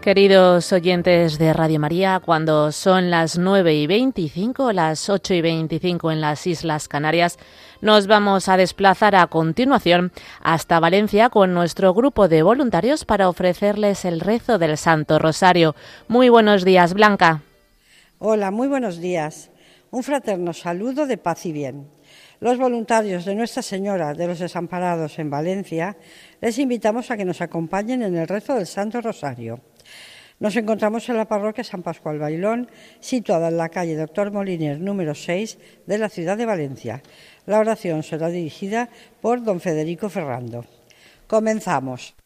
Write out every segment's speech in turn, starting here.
Queridos oyentes de Radio María, cuando son las 9:25, las 8:25 en las Islas Canarias, nos vamos a desplazar a continuación hasta Valencia con nuestro grupo de voluntarios para ofrecerles el rezo del Santo Rosario. Muy buenos días, Blanca. Hola, muy buenos días. Un fraterno saludo de paz y bien. Los voluntarios de Nuestra Señora de los Desamparados en Valencia les invitamos a que nos acompañen en el rezo del Santo Rosario. Nos encontramos en la parroquia San Pascual Bailón, situada en la calle Doctor Moliner número 6 de la ciudad de Valencia. La oración será dirigida por don Federico Ferrando. Comenzamos.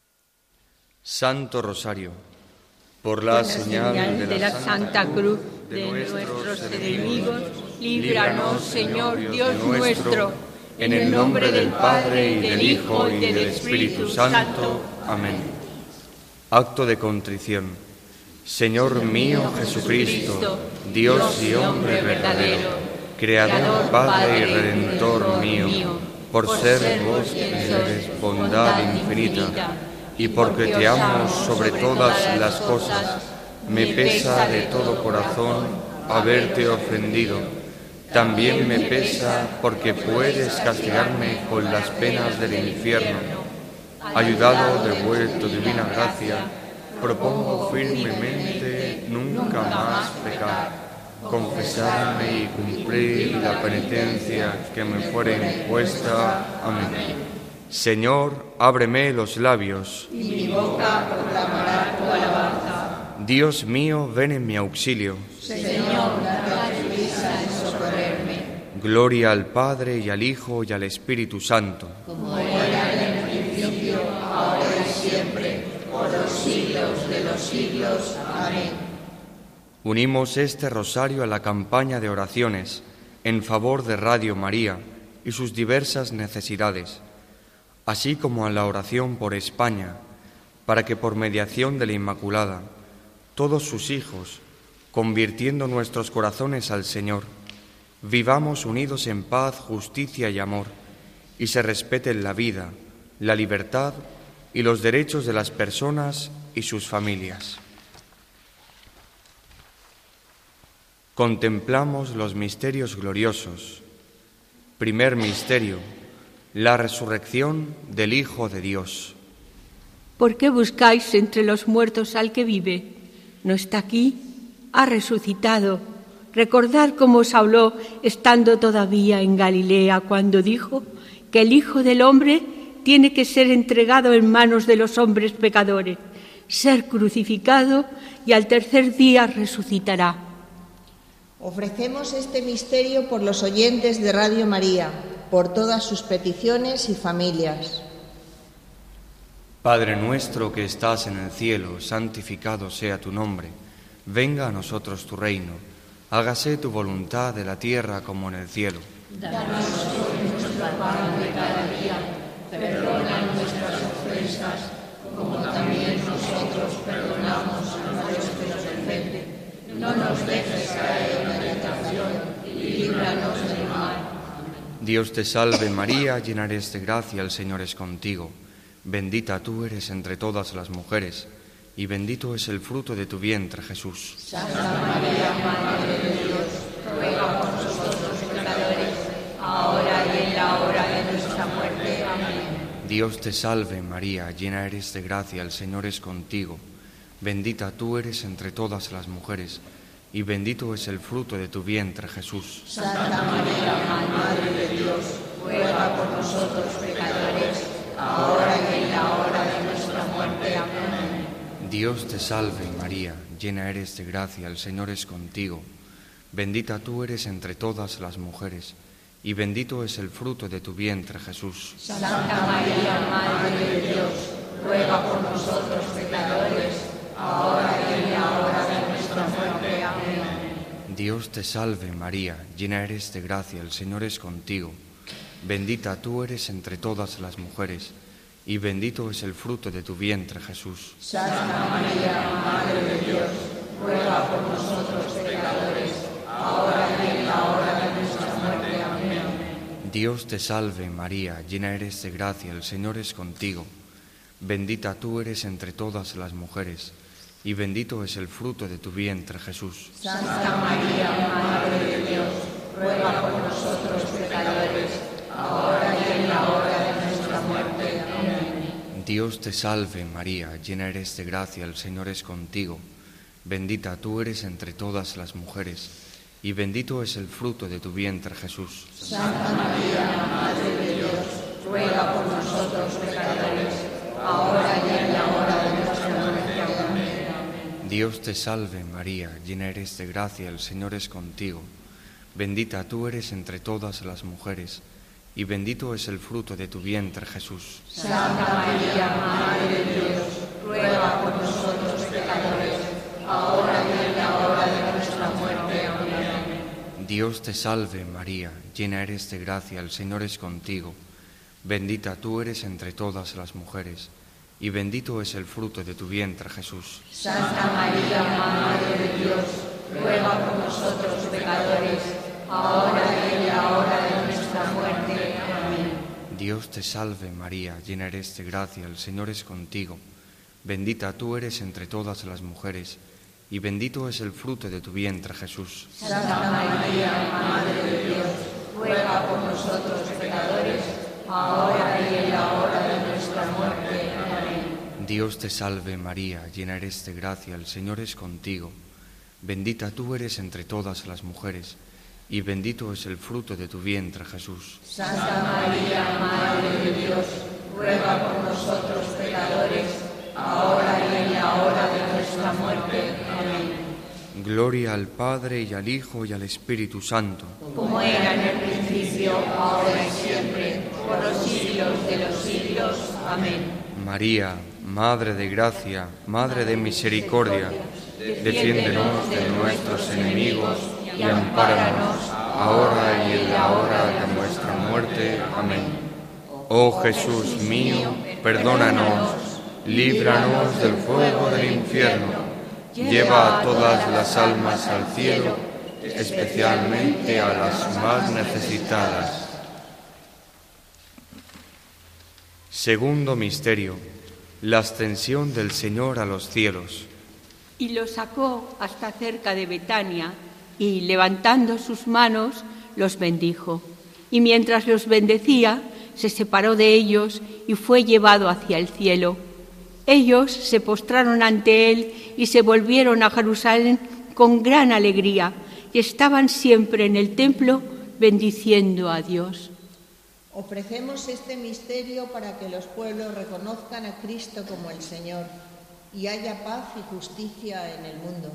Santo Rosario, por la señal de la Santa Cruz de nuestros enemigos, líbranos, Señor Dios nuestro, en el nombre del Padre, y del Hijo, y del Espíritu Santo. Amén. Acto de contrición. Señor mío Jesucristo, Dios y hombre verdadero, Creador, Padre y Redentor mío, por ser vos quien eres bondad infinita, y porque te amo sobre todas las cosas, me pesa de todo corazón haberte ofendido. También me pesa porque puedes castigarme con las penas del infierno. Ayudado de tu divina gracia, propongo firmemente nunca más pecar, confesarme y cumplir la penitencia que me fuere impuesta. Amén. Señor, ábreme los labios, y mi boca proclamará tu alabanza. Dios mío, ven en mi auxilio. Señor, date prisa en socorrerme. Gloria al Padre, y al Hijo, y al Espíritu Santo. Como era en el principio, ahora y siempre, por los siglos de los siglos. Amén. Unimos este rosario a la campaña de oraciones en favor de Radio María y sus diversas necesidades, así como a la oración por España, para que por mediación de la Inmaculada, todos sus hijos, convirtiendo nuestros corazones al Señor, vivamos unidos en paz, justicia y amor, y se respeten la vida, la libertad y los derechos de las personas y sus familias. Contemplamos los misterios gloriosos. Primer misterio, la resurrección del Hijo de Dios. ¿Por qué buscáis entre los muertos al que vive? No está aquí, ha resucitado. Recordad cómo os habló estando todavía en Galilea, cuando dijo que el Hijo del Hombre tiene que ser entregado en manos de los hombres pecadores, ser crucificado y al tercer día resucitará. Ofrecemos este misterio por los oyentes de Radio María, por todas sus peticiones y familias. Padre nuestro que estás en el cielo, santificado sea tu nombre. Venga a nosotros tu reino. Hágase tu voluntad de la tierra como en el cielo. Danos hoy nuestro pan de cada día. Perdona nuestras ofensas, como también nosotros perdonamos a los que nos ofenden. No nos dejes caer en la tentación y líbranos del mal. Dios te salve María, llena eres de gracia, el Señor es contigo. Bendita tú eres entre todas las mujeres, y bendito es el fruto de tu vientre, Jesús. Santa María, Madre de Dios, ruega por nosotros pecadores, ahora y en la hora de nuestra muerte. Amén. Dios te salve María, llena eres de gracia, el Señor es contigo. Bendita tú eres entre todas las mujeres, y bendito es el fruto de tu vientre, Jesús. Santa María, Madre de Dios, ruega por nosotros pecadores, ahora y en la hora de nuestra muerte. Amén. Dios te salve María, llena eres de gracia, el Señor es contigo. Bendita tú eres entre todas las mujeres, y bendito es el fruto de tu vientre, Jesús. Santa María, Madre de Dios, ruega por nosotros pecadores, ahora y en la hora de nuestra muerte. Amén. Dios te salve María, llena eres de gracia, el Señor es contigo. Bendita tú eres entre todas las mujeres, y bendito es el fruto de tu vientre, Jesús. Santa María, Madre de Dios, ruega por nosotros pecadores, ahora y en la hora de nuestra muerte. Amén. Dios te salve María, llena eres de gracia, el Señor es contigo. Bendita tú eres entre todas las mujeres, y bendito es el fruto de tu vientre, Jesús. Santa María, Madre de Dios, ruega por nosotros pecadores, ahora y en la hora de nuestra muerte. Amén. Dios te salve, María, llena eres de gracia, el Señor es contigo. Bendita tú eres entre todas las mujeres, y bendito es el fruto de tu vientre, Jesús. Santa María, Madre de Dios, ruega por nosotros pecadores, ahora y en la hora de nuestra muerte. Amén. Dios te salve, María, llena eres de gracia, el Señor es contigo. Bendita tú eres entre todas las mujeres, y bendito es el fruto de tu vientre, Jesús. Santa María, Madre de Dios, ruega por nosotros pecadores, ahora y en la hora de nuestra muerte. Amén. Dios te salve, María, llena eres de gracia, el Señor es contigo. Bendita tú eres entre todas las mujeres, y bendito es el fruto de tu vientre, Jesús. Santa María, Madre de Dios, ruega por nosotros pecadores, ahora y en la hora de nuestra muerte. Amén. Dios te salve, María, llena eres de gracia, el Señor es contigo. Bendita tú eres entre todas las mujeres, y bendito es el fruto de tu vientre, Jesús. Santa María, Madre de Dios, ruega por nosotros pecadores, ahora y en la hora de nuestra muerte. Amén. Dios te salve, María, llena eres de gracia, el Señor es contigo. Bendita tú eres entre todas las mujeres, y bendito es el fruto de tu vientre, Jesús. Santa María, Madre de Dios, ruega por nosotros pecadores, ahora y en la hora de nuestra muerte. Amén. Gloria al Padre, y al Hijo, y al Espíritu Santo. Como era en el principio, ahora y siempre, por los siglos de los siglos. Amén. María, Madre de gracia, Madre de misericordia, defiéndenos de nuestros enemigos y ampáranos ahora y en la hora de nuestra muerte. Amén. Oh Jesús mío, perdónanos, líbranos del fuego del infierno, lleva a todas las almas al cielo, especialmente a las más necesitadas. Segundo misterio, la ascensión del Señor a los cielos. Y los sacó hasta cerca de Betania, y levantando sus manos, los bendijo. Y mientras los bendecía, se separó de ellos y fue llevado hacia el cielo. Ellos se postraron ante él y se volvieron a Jerusalén con gran alegría, y estaban siempre en el templo bendiciendo a Dios. Ofrecemos este misterio para que los pueblos reconozcan a Cristo como el Señor y haya paz y justicia en el mundo.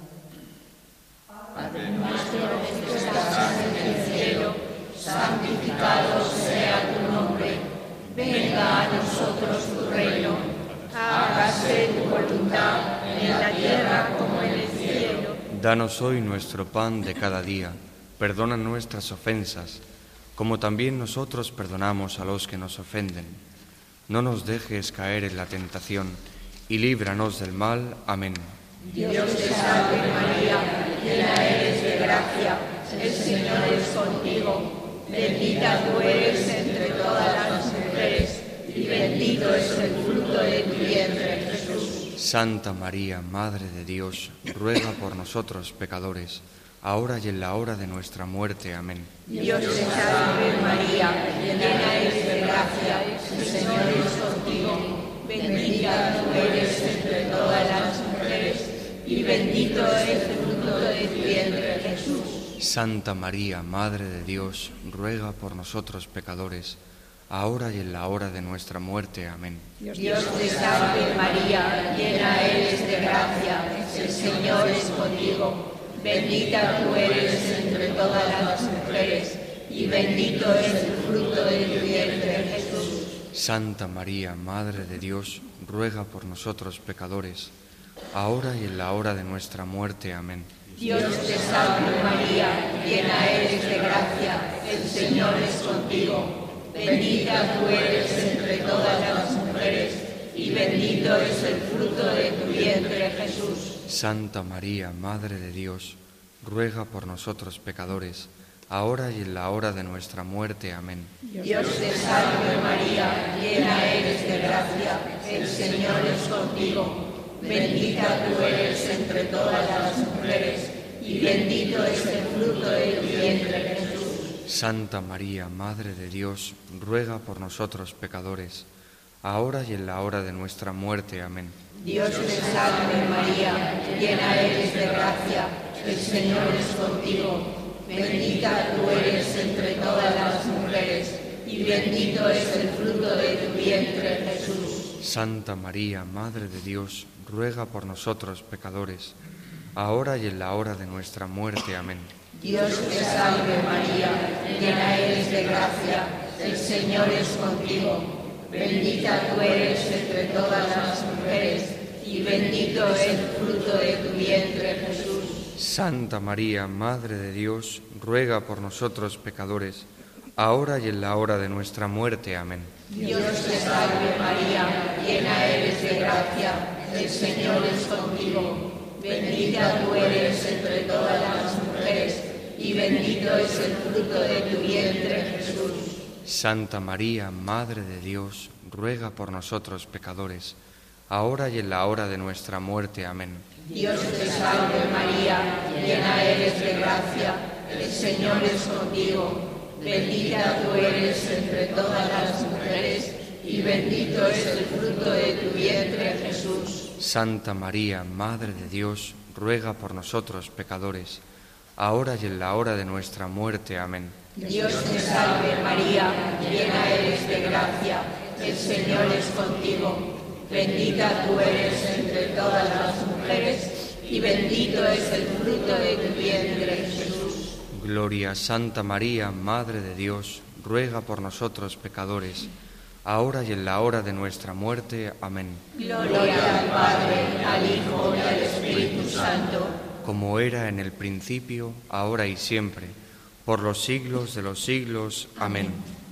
Padre nuestro que estás en el cielo, santificado sea tu nombre. Venga a nosotros tu reino. Hágase tu voluntad en la tierra como en el cielo. Danos hoy nuestro pan de cada día. Perdona nuestras ofensas, como también nosotros perdonamos a los que nos ofenden. No nos dejes caer en la tentación, y líbranos del mal. Amén. Dios te salve María, llena eres de gracia, el Señor es contigo. Bendita tú eres entre todas las mujeres, y bendito es el fruto de tu vientre, Jesús. Santa María, Madre de Dios, ruega por nosotros pecadores, ahora y en la hora de nuestra muerte. Amén. Dios te salve María, llena eres de gracia, el Señor es contigo. Bendita tú eres entre todas las mujeres, y bendito es el fruto de tu vientre, Jesús. Santa María, Madre de Dios, ruega por nosotros pecadores, ahora y en la hora de nuestra muerte. Amén. Dios te salve María, llena eres de gracia, el Señor es contigo. Bendita tú eres entre todas las mujeres, y bendito es el fruto de tu vientre, Jesús. Santa María, Madre de Dios, ruega por nosotros pecadores, ahora y en la hora de nuestra muerte. Amén. Dios te salve María, llena eres de gracia, el Señor es contigo. Bendita tú eres entre todas las mujeres, y bendito es el fruto de tu vientre, Jesús. Santa María, Madre de Dios, ruega por nosotros pecadores, ahora y en la hora de nuestra muerte. Amén. Dios te salve María, llena eres de gracia, el Señor es contigo. Bendita tú eres entre todas las mujeres, y bendito es el fruto de tu vientre, Jesús. Santa María, Madre de Dios, ruega por nosotros pecadores, ahora y en la hora de nuestra muerte. Amén. Dios te salve María, llena eres de gracia, el Señor es contigo. Bendita tú eres entre todas las mujeres, y bendito es el fruto de tu vientre, Jesús. Santa María, Madre de Dios, ruega por nosotros pecadores, ahora y en la hora de nuestra muerte. Amén. Dios te salve María, llena eres de gracia, el Señor es contigo. Bendita tú eres entre todas las mujeres, y bendito es el fruto de tu vientre, Jesús. Santa María, Madre de Dios, ruega por nosotros pecadores, ahora y en la hora de nuestra muerte. Amén. Dios te salve María, llena eres de gracia, el Señor es contigo. Bendita tú eres entre todas las mujeres, y bendito es el fruto de tu vientre, Jesús. Santa María, Madre de Dios, ruega por nosotros pecadores, ahora y en la hora de nuestra muerte. Amén. Dios te salve María, llena eres de gracia, el Señor es contigo. Bendita tú eres entre todas las mujeres, y bendito es el fruto de tu vientre, Jesús. Santa María, Madre de Dios, ruega por nosotros pecadores, ahora y en la hora de nuestra muerte. Amén. Dios te salve María, llena eres de gracia, el Señor es contigo. Bendita tú eres entre todas las mujeres, y bendito es el fruto de tu vientre, Jesús. Gloria a Santa María, Madre de Dios, ruega por nosotros pecadores, ahora y en la hora de nuestra muerte. Amén. Gloria al Padre, al Hijo y al Espíritu Santo, como era en el principio, ahora y siempre, por los siglos de los siglos. Amén.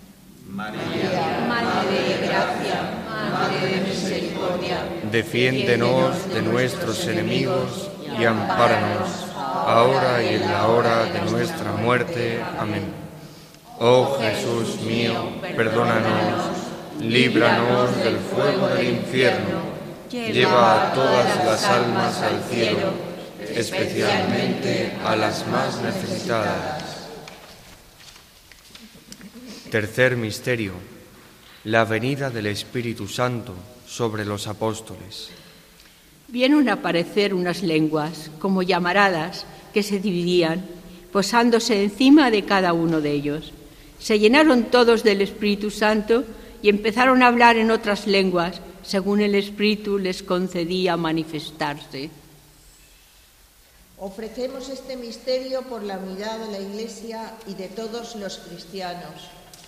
María, Madre de gracia, Madre de misericordia, defiéndenos de nuestros enemigos y ampáranos, ahora y en la hora de nuestra muerte. Amén. Oh Jesús mío, perdónanos, líbranos del fuego del infierno, lleva a todas las almas al cielo, especialmente a las más necesitadas. Tercer misterio, la venida del Espíritu Santo sobre los apóstoles. Vieron aparecer unas lenguas, como llamaradas, que se dividían, posándose encima de cada uno de ellos. Se llenaron todos del Espíritu Santo y empezaron a hablar en otras lenguas, según el Espíritu les concedía manifestarse. Ofrecemos este misterio por la unidad de la Iglesia y de todos los cristianos.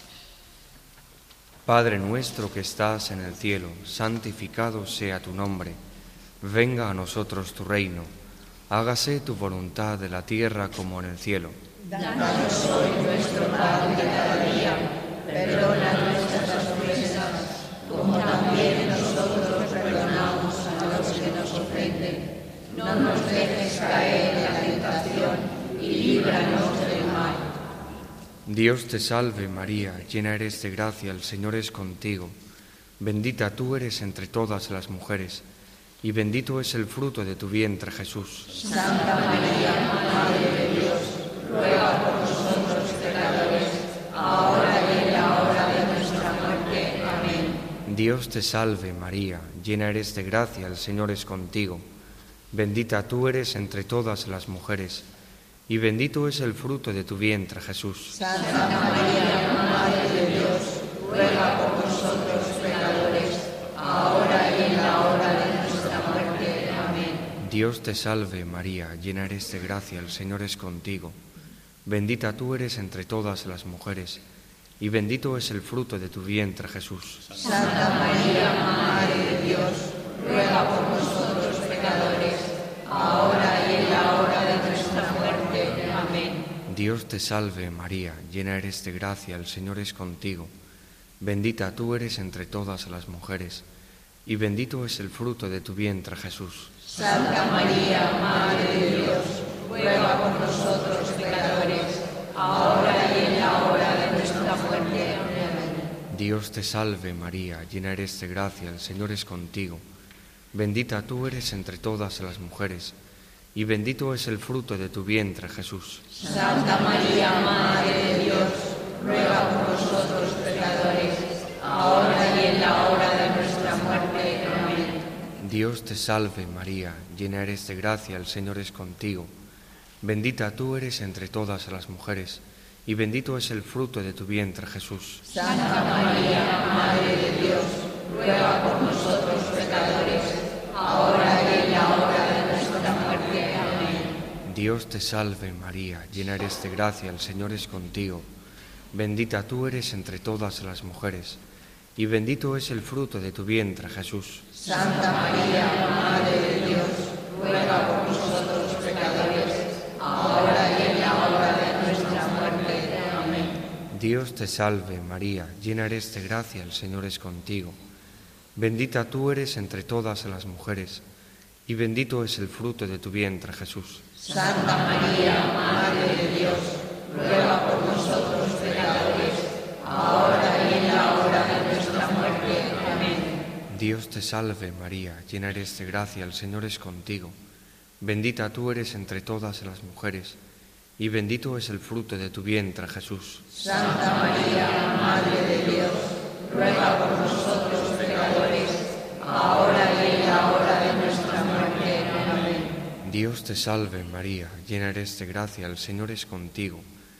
Padre nuestro que estás en el cielo, santificado sea tu nombre. Venga a nosotros tu reino. Hágase tu voluntad en la tierra como en el cielo. Danos hoy nuestro pan de cada día. Perdona nuestras ofensas, como también nosotros perdonamos a los que nos ofenden. No nos dejes caer en la tentación y líbranos del mal. Dios te salve María, llena eres de gracia, el Señor es contigo. Bendita tú eres entre todas las mujeres, y bendito es el fruto de tu vientre, Jesús. Santa María, Madre de Dios, ruega por nosotros pecadores, ahora y en la hora de nuestra muerte. Amén. Dios te salve María, llena eres de gracia, el Señor es contigo. Bendita tú eres entre todas las mujeres, y bendito es el fruto de tu vientre, Jesús. Santa María, Madre de Dios, ruega por nosotros pecadores, ahora y en la hora de nuestra muerte. Amén. Dios te salve María, llena eres de gracia, el Señor es contigo. Bendita tú eres entre todas las mujeres, y bendito es el fruto de tu vientre, Jesús. Santa María, Madre de Dios, ruega por nosotros pecadores, ahora y en la hora de nuestra muerte. Amén. Dios te salve María, llena eres de gracia, el Señor es contigo. Bendita tú eres entre todas las mujeres, y bendito es el fruto de tu vientre, Jesús. Santa María, Madre de Dios, ruega por nosotros pecadores, ahora y en la hora de nuestra muerte. Amén. Dios te salve María, llena eres de gracia, el Señor es contigo. Bendita tú eres entre todas las mujeres, y bendito es el fruto de tu vientre, Jesús. Santa María, Madre de Dios, ruega por nosotros pecadores, ahora y en la hora de nuestra muerte. Amén. Dios te salve, María, llena eres de gracia, el Señor es contigo. Bendita tú eres entre todas las mujeres, y bendito es el fruto de tu vientre, Jesús. Santa María, Madre de Dios, ruega por nosotros pecadores, ahora y en la hora de nuestra muerte. Amén. Dios te salve, María, llena eres de gracia, el Señor es contigo. Bendita tú eres entre todas las mujeres, y bendito es el fruto de tu vientre, Jesús. Santa María, Madre de Dios, ruega por nosotros pecadores, ahora y en la hora de nuestra muerte. Amén. Dios te salve, María, llena eres de gracia, el Señor es contigo. Bendita tú eres entre todas las mujeres, y bendito es el fruto de tu vientre, Jesús. Santa María, Madre de Dios, ruega por nosotros pecadores, ahora y en la hora de nuestra muerte. Amén. Dios te salve, María, llena eres de gracia, el Señor es contigo. Bendita tú eres entre todas las mujeres, y bendito es el fruto de tu vientre, Jesús. Santa María, Madre de Dios, ruega por nosotros pecadores, ahora y en la hora de nuestra muerte. Amén. Dios te salve, María, llena eres de gracia, el Señor es contigo.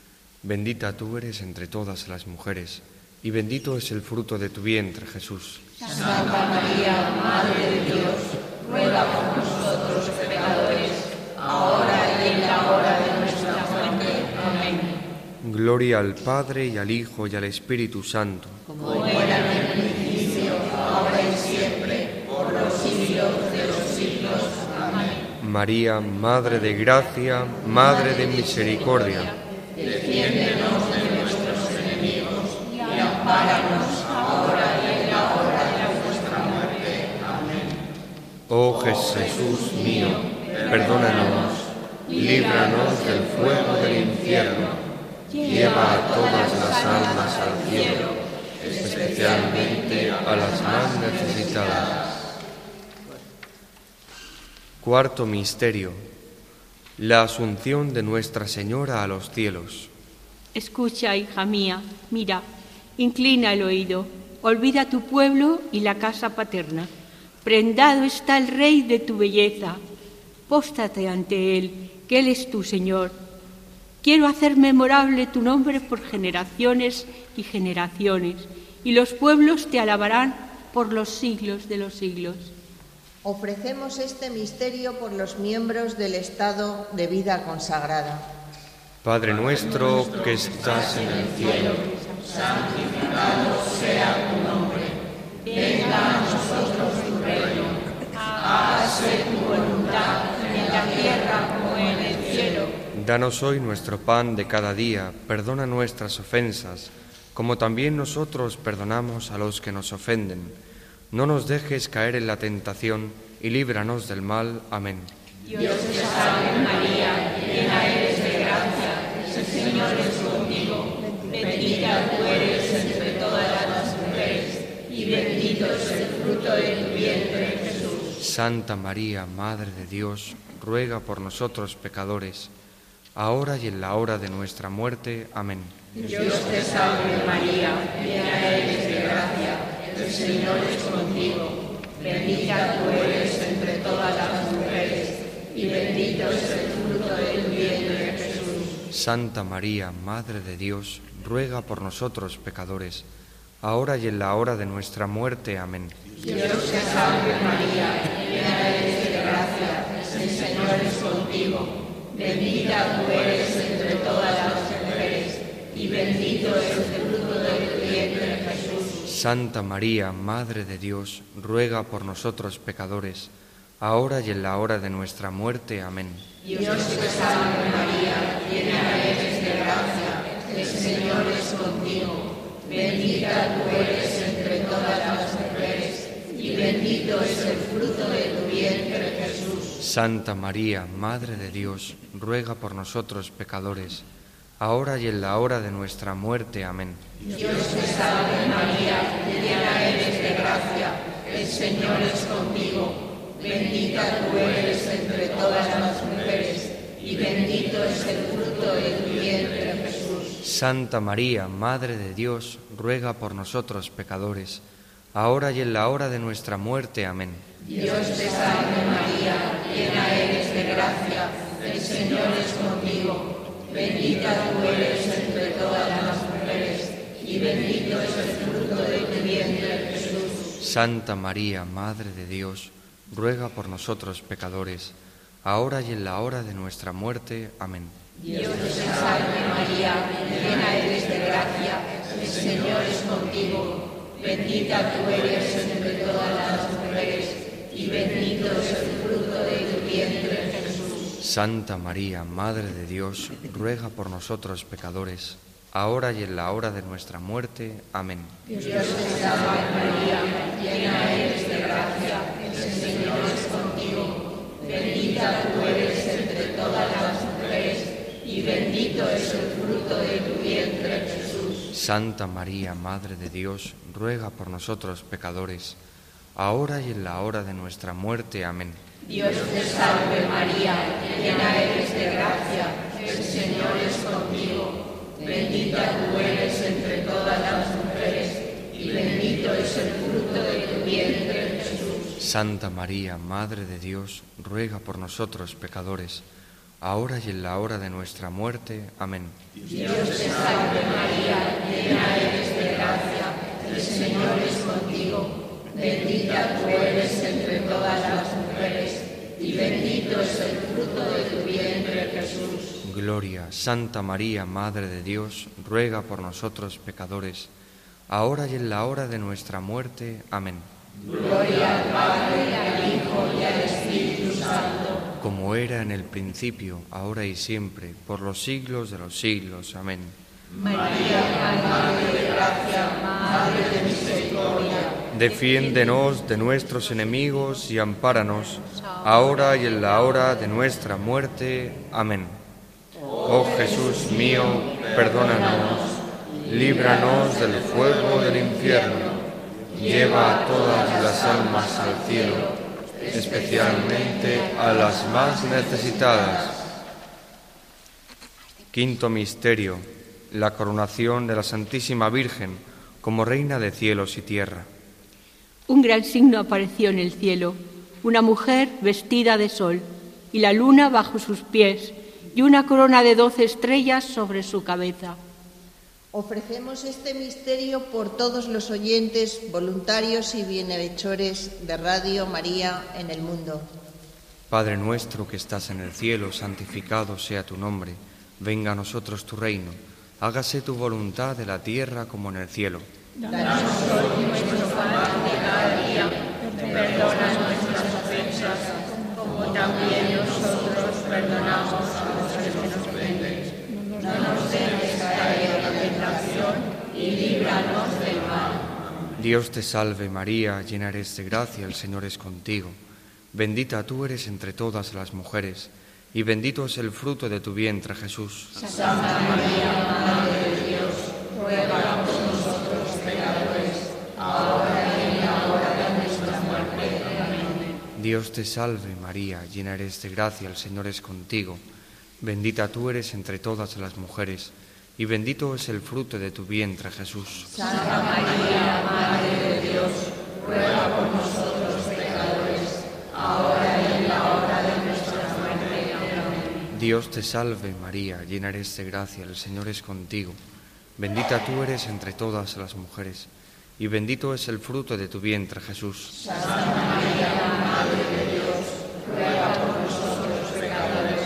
Bendita tú eres entre todas las mujeres, y bendito es el fruto de tu vientre, Jesús. Santa María, Madre de Dios, ruega por nosotros pecadores, ahora y en la hora de nuestra muerte. Amén. Gloria al Padre, y al Hijo, y al Espíritu Santo. Como era en el principio, ahora y siempre, por los siglos de los siglos. Amén. María, Madre de gracia, Madre de misericordia, Defiéndenos de nuestros enemigos y ampáranos ahora y en la hora de nuestra muerte. Amén. oh Jesús mío, perdónanos, líbranos del fuego del infierno, lleva a todas las almas al cielo, especialmente a las más necesitadas. Cuarto misterio: la asunción de Nuestra Señora a los cielos. Escucha, hija mía, mira, inclina el oído, olvida tu pueblo y la casa paterna. Prendado está el Rey de tu belleza. Póstrate ante Él, que Él es tu Señor. Quiero hacer memorable tu nombre por generaciones y generaciones, y los pueblos te alabarán por los siglos de los siglos. Ofrecemos este misterio por los miembros del estado de vida consagrada. Padre nuestro que estás en el cielo, Santificado sea tu nombre. Venga a nosotros tu reino. Hágase tu voluntad en la tierra como en el cielo. danos hoy nuestro pan de cada día, perdona nuestras ofensas, como también nosotros perdonamos a los que nos ofenden. No nos dejes caer en la tentación y líbranos del mal. Amén. Dios te salve María, llena eres de gracia, el Señor es contigo. Bendita tú eres entre todas las mujeres, y bendito es el fruto de tu vientre, Jesús. Santa María, Madre de Dios, ruega por nosotros pecadores, ahora y en la hora de nuestra muerte. Amén. Dios te salve María, llena eres de gracia, el Señor es contigo. Bendita tú eres entre todas las mujeres, y bendito es el fruto de tu vientre, Jesús. Santa María, Madre de Dios, ruega por nosotros pecadores, ahora y en la hora de nuestra muerte. Amén. Dios te salve María, llena eres de gracia, el Señor es contigo. Bendita tú eres entre todas las mujeres, y bendito es el fruto de tu vientre, Jesús. Santa María, Madre de Dios, ruega por nosotros pecadores, ahora y en la hora de nuestra muerte. Amén. Dios te salve María, llena eres de gracia, el Señor es contigo. Bendita tú eres entre todas las mujeres, y bendito es el fruto de tu vientre, Jesús. Santa María, Madre de Dios, ruega por nosotros pecadores, ahora y en la hora de nuestra muerte. Amén. Dios te salve María, llena eres de gracia, el Señor es contigo. bendita tú eres entre todas las mujeres, y bendito es el fruto de tu vientre, Jesús. Santa María, Madre de Dios, ruega por nosotros pecadores, ahora y en la hora de nuestra muerte. Amén. Dios te salve María, llena eres de gracia, el Señor es contigo, bendita tú eres entre todas las mujeres, y bendito es el fruto de tu vientre, Jesús. Santa María, Madre de Dios, ruega por nosotros pecadores, ahora y en la hora de nuestra muerte. Amén. Dios te salve María, llena eres de gracia, el Señor es contigo, bendita tú eres entre todas las mujeres, y bendito es el fruto de tu vientre, Jesús. Santa María, Madre de Dios, ruega por nosotros pecadores, ahora y en la hora de nuestra muerte. Amén. Dios te salve María, llena eres de gracia, el Señor es contigo, bendita tú eres entre todas las mujeres, y bendito es el fruto de tu vientre, Jesús. Santa María, Madre de Dios, ruega por nosotros pecadores, ahora y en la hora de nuestra muerte. Amén. Dios te salve María, llena eres de gracia, el Señor es contigo, bendita tú eres entre todas las mujeres, y bendito es el fruto de tu vientre, Jesús. Santa María, Madre de Dios, ruega por nosotros pecadores, ahora y en la hora de nuestra muerte. Amén. Dios te salve María, llena eres de gracia, el Señor es contigo, bendita tú eres entre todas las mujeres, y bendito es el fruto de tu vientre, Jesús. Gloria, Santa María, Madre de Dios, ruega por nosotros pecadores, ahora y en la hora de nuestra muerte. Amén. Gloria al Padre, al Hijo y al Espíritu Santo, como era en el principio, ahora y siempre, por los siglos de los siglos. Amén. María, Madre de gracia, Madre de misericordia, defiéndenos de nuestros enemigos y ampáranos, ahora y en la hora de nuestra muerte. Amén. Oh Jesús mío, perdónanos, líbranos del fuego del infierno, lleva a todas las almas al cielo, especialmente a las más necesitadas. Quinto misterio: la coronación de la Santísima Virgen como Reina de cielos y tierra. Un gran signo apareció en el cielo, una mujer vestida de sol, y la luna bajo sus pies, y una corona de 12 estrellas sobre su cabeza. Ofrecemos este misterio por todos los oyentes, voluntarios y bienhechores de Radio María en el mundo. Padre nuestro que estás en el cielo, santificado sea tu nombre. Venga a nosotros tu reino. Hágase tu voluntad en la tierra como en el cielo. danos hoy nuestro pan de cada día, perdona nuestras ofensas, como también nosotros perdonamos a los que nos ofenden. No nos dejes caer en la tentación y líbranos del mal. Dios te salve María, llena eres de gracia, el Señor es contigo. Bendita tú eres entre todas las mujeres, y bendito es el fruto de tu vientre, Jesús. Santa María, Madre de Dios, ruega por nosotros pecadores, ahora y en la hora de nuestra muerte. Amén. Dios te salve María, llena eres de gracia, el Señor es contigo. Bendita tú eres entre todas las mujeres, y bendito es el fruto de tu vientre, Jesús. Santa María, Madre de Dios, ruega por nosotros pecadores, ahora y en la hora de nuestra muerte. Amén. Dios te salve María, llena eres de gracia, el Señor es contigo. Bendita tú eres entre todas las mujeres, y bendito es el fruto de tu vientre, Jesús. Santa María, Madre de Dios, ruega por nosotros pecadores,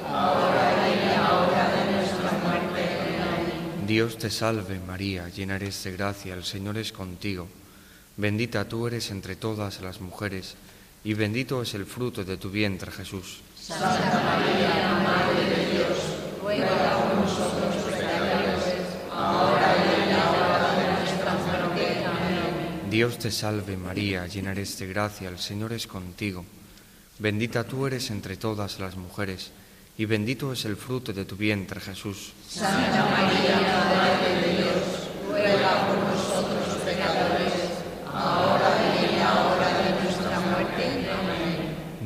ahora y en la hora de nuestra muerte. Amén. Dios te salve María, llena eres de gracia, el Señor es contigo. Bendita tú eres entre todas las mujeres, y bendito es el fruto de tu vientre, Jesús. Santa María, Madre de Dios, ruega por nosotros pecadores, ahora y en la hora de nuestra muerte. Amén. Dios te salve María, llena eres de gracia, el Señor es contigo. Bendita tú eres entre todas las mujeres, y bendito es el fruto de tu vientre, Jesús. Santa María, Madre de Dios, ruega por nosotros pecadores, ahora y en la hora de nuestra muerte. Amén.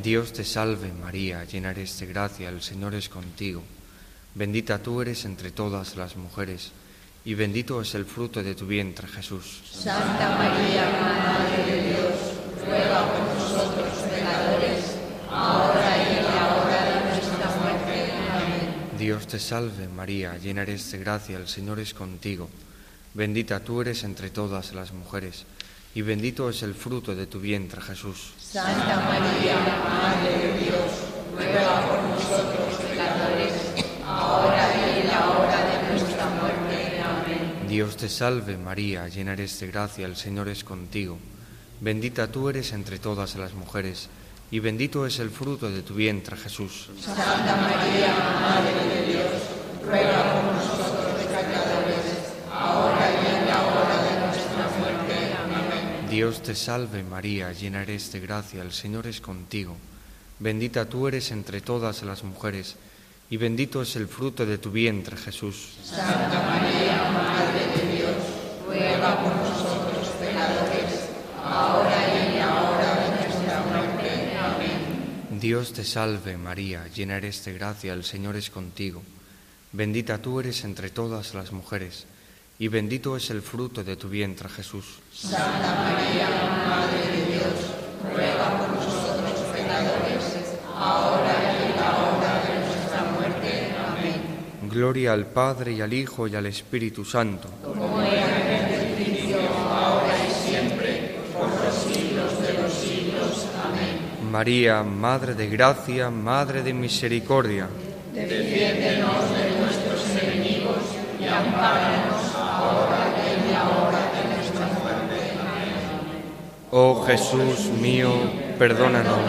Dios te salve María, llena eres de gracia, el Señor es contigo. Bendita tú eres entre todas las mujeres, y bendito es el fruto de tu vientre, Jesús. Santa María, Madre de Dios, ruega por nosotros pecadores, ahora y en la hora de nuestra muerte. Amén. Dios te salve María, llena eres de gracia, el Señor es contigo. Bendita tú eres entre todas las mujeres, y bendito es el fruto de tu vientre, Jesús. Santa María, Madre de Dios, ruega por nosotros pecadores, ahora y en la hora de nuestra muerte. Amén. Dios te salve María, llena eres de gracia, el Señor es contigo. Bendita tú eres entre todas las mujeres, y bendito es el fruto de tu vientre, Jesús. Santa María, Madre de Dios, ruega por nosotros pecadores, ahora y en la hora de nuestra muerte. Amén. Dios te salve María, llena eres de gracia, el Señor es contigo. Bendita tú eres entre todas las mujeres, y bendito es el fruto de tu vientre, Jesús. Santa María, Madre de Dios, ruega por nosotros pecadores, ahora y en la hora de nuestra muerte. Amén. Dios te salve María, llena eres de gracia, el Señor es contigo. Bendita tú eres entre todas las mujeres, y bendito es el fruto de tu vientre, Jesús. Santa María, Madre de Dios, ruega por nosotros pecadores, ahora y en la hora de nuestra muerte. Amén. Gloria al Padre, y al Hijo, y al Espíritu Santo. Como era en el principio, ahora y siempre, por los siglos de los siglos. Amén. María, Madre de gracia, Madre de misericordia. Defiéndenos de nuestros enemigos y ampáranos ahora y en la hora de nuestra muerte. Amén. Oh Jesús mío, perdónanos,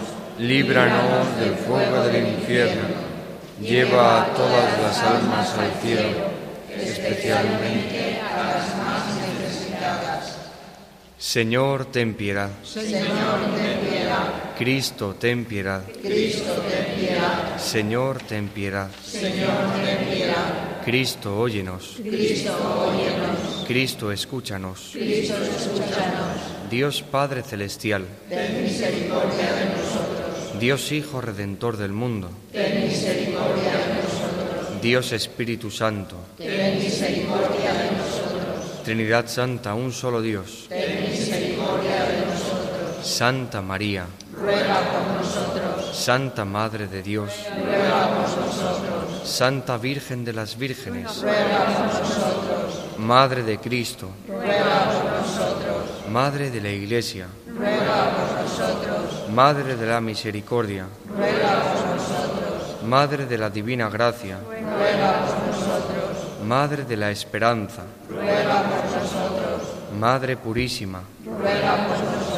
líbranos del fuego del infierno, lleva a todas las almas al cielo, especialmente a las más necesitadas. Señor, ten piedad. Señor, ten piedad. Cristo, ten piedad. Cristo, ten piedad. Señor, ten piedad. Señor, ten piedad. Cristo, óyenos. Cristo, óyenos. Cristo, escúchanos. Cristo, escúchanos. Dios Padre Celestial, Ten misericordia de nosotros. Dios Hijo Redentor del mundo, Ten misericordia de nosotros. Dios Espíritu Santo, Ten misericordia de nosotros. Trinidad Santa, un solo Dios. Ten misericordia de nosotros. Santa María, Ruega por nosotros. Santa Madre de Dios, Ruega por nosotros. Santa Virgen de las Vírgenes, Ruega por nosotros. Madre de Cristo, Ruega por nosotros. Madre de la Iglesia, Ruega por nosotros. Madre de la Misericordia, Ruega por nosotros. Madre de la Divina Gracia, Ruega por nosotros. Madre de la Esperanza, Ruega por nosotros. Madre Purísima, Ruega por nosotros.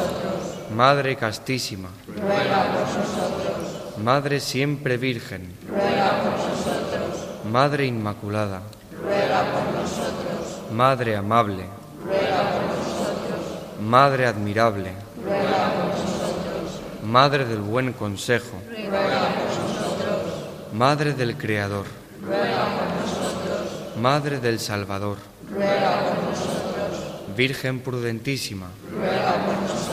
Madre Castísima, Ruega por nosotros. Madre Siempre Virgen, Ruega por nosotros. Madre Inmaculada, Ruega por nosotros. Madre Amable, Ruega por nosotros. Madre Admirable, Ruega por nosotros. Madre del Buen Consejo, Ruega por nosotros. Madre del Creador, Ruega por nosotros. Madre del Salvador, Ruega por nosotros. Virgen prudentísima, Ruega por nosotros.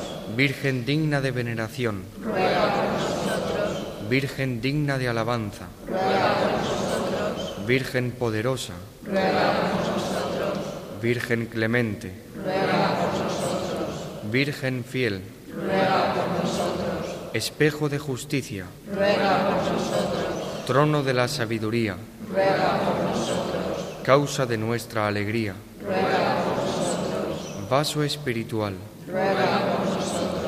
Virgen digna de veneración, Ruega por nosotros. Virgen digna de alabanza, Ruega por nosotros. Virgen poderosa, Ruega por nosotros. Virgen clemente, Ruega por nosotros. Virgen fiel, Ruega por nosotros. espejo de justicia, Ruega por nosotros. trono de la sabiduría, Ruega por nosotros. causa de nuestra alegría, Ruega por nosotros. vaso espiritual, Ruega por nosotros.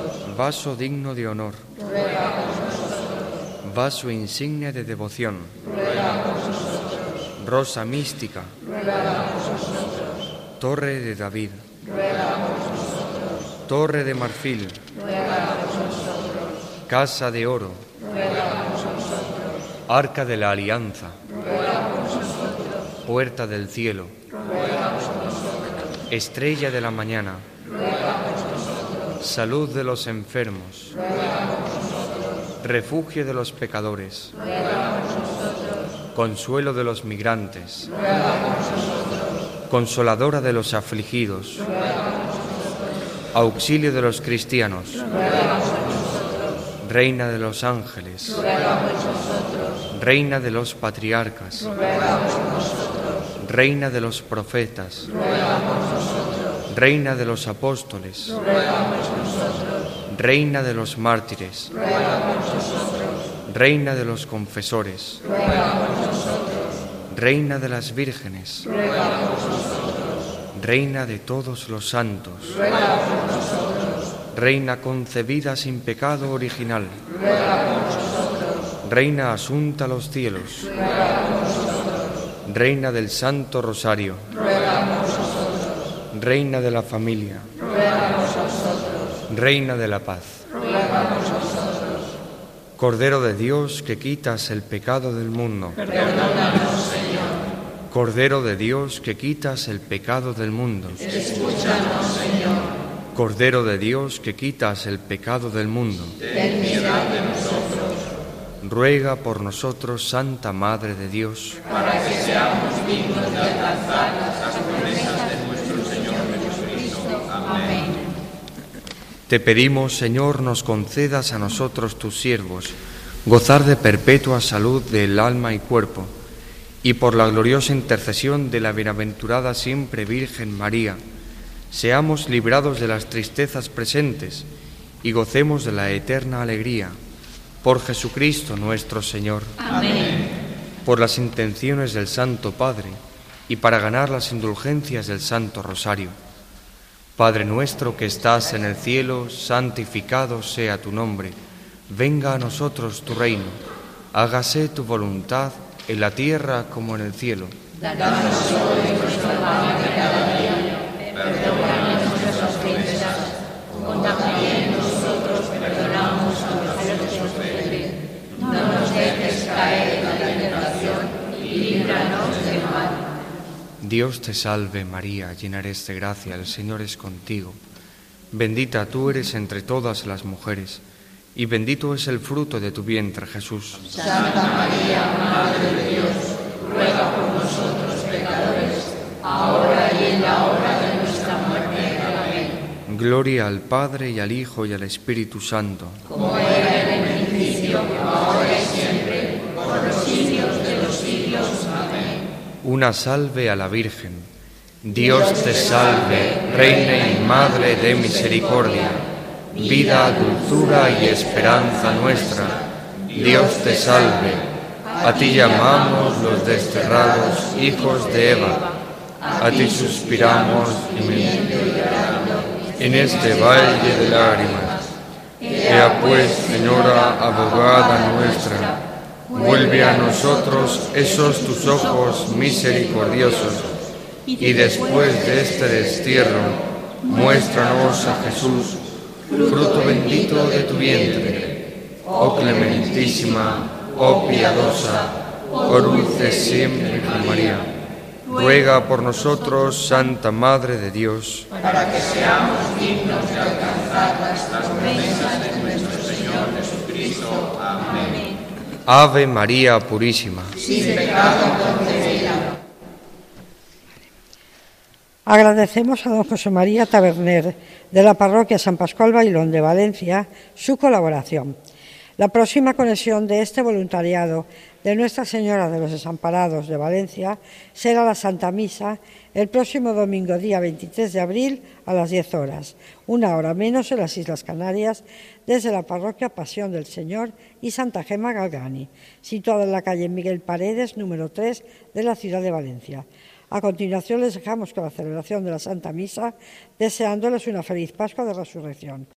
vaso digno de honor, Ruega por nosotros. vaso insignia de devoción, Ruega por nosotros. rosa mística, Ruega por nosotros. torre de David, Ruega por nosotros. torre de marfil, Ruega por nosotros. casa de oro, Ruega por nosotros. arca de la alianza, Ruega por nosotros. puerta del cielo, Ruega por nosotros. estrella de la mañana, Ruega por nosotros. salud de los enfermos, Ruega por nosotros. refugio de los pecadores, Ruega por nosotros. consuelo de los migrantes, Ruega por nosotros. consoladora de los afligidos, Ruega por nosotros. auxilio de los cristianos, Ruega por nosotros. Reina de los ángeles, ruega por nosotros. Reina de los patriarcas, Ruega por nosotros. Reina de los profetas, Ruega por nosotros. Reina de los apóstoles, Ruega por nosotros. Reina de los mártires, Ruega por nosotros. Reina de los confesores, Ruega por nosotros. Reina de las vírgenes, Ruega por nosotros. Reina de todos los santos, Ruega por nosotros. Reina concebida sin pecado original, Ruega por nosotros. Reina asunta a los cielos, Ruega por nosotros. Reina del Santo Rosario, Ruega por nosotros. Reina de la familia, Ruega por nosotros. Reina de la paz. Ruega por nosotros. Cordero de Dios que quitas el pecado del mundo. Perdónanos, Señor. Cordero de Dios que quitas el pecado del mundo. Escúchanos, Señor. Cordero de Dios que quitas el pecado del mundo. Ten piedad de nosotros, Ruega por nosotros, Santa Madre de Dios. para que seamos dignos de alcanzar las promesas de nuestro Señor Jesucristo. Amén. Te pedimos, Señor, nos concedas a nosotros, tus siervos, gozar de perpetua salud del alma y cuerpo, y por la gloriosa intercesión de la bienaventurada siempre Virgen María, seamos librados de las tristezas presentes y gocemos de la eterna alegría. Por Jesucristo nuestro Señor. Amén. Por las intenciones del Santo Padre y para ganar las indulgencias del Santo Rosario. Padre nuestro que estás en el cielo, santificado sea tu nombre. Venga a nosotros tu reino. Hágase tu voluntad en la tierra como en el cielo. Danos hoy nuestro pan de cada día. Perdona nuestras ofensas, como también nosotros perdonamos a los que nos ofenden. No nos dejes caer en la tentación y líbranos del mal. Dios te salve María, llena eres de gracia, el Señor es contigo. Bendita tú eres entre todas las mujeres, y bendito es el fruto de tu vientre, Jesús. Santa María, Madre de Dios, ruega por nosotros pecadores, ahora y en la hora de nuestra muerte. Amén. Gloria al Padre y al Hijo y al Espíritu Santo. Como era en el principio, ahora y siempre, por los siglos de los siglos. Amén. Una salve a la Virgen. Dios te salve, Reina y Madre de misericordia, vida, dulzura y esperanza nuestra. Dios te salve. A ti llamamos los desterrados hijos de Eva. A ti suspiramos en este valle de lágrimas. Ea pues, Señora, abogada nuestra, vuelve a nosotros esos tus ojos misericordiosos, y después de este destierro, muéstranos a Jesús, fruto bendito de tu vientre. Oh clementísima, oh piadosa, oh dulce siempre Virgen María, ruega por nosotros, Santa Madre de Dios, para que seamos dignos de alcanzar las promesas de nuestro Señor Jesucristo. Amén. Ave María Purísima. Sin pecado concebida. Agradecemos a don José María Taberner, de la parroquia San Pascual Bailón de Valencia, su colaboración. La próxima conexión de este voluntariado de Nuestra Señora de los Desamparados de Valencia será la Santa Misa el próximo domingo, día 23 de abril, a las 10 horas, una hora menos en las Islas Canarias, desde la parroquia Pasión del Señor y Santa Gema Galgani, situada en la calle Miguel Paredes, número 3, de la ciudad de Valencia. A continuación les dejamos con la celebración de la Santa Misa, deseándoles una feliz Pascua de Resurrección.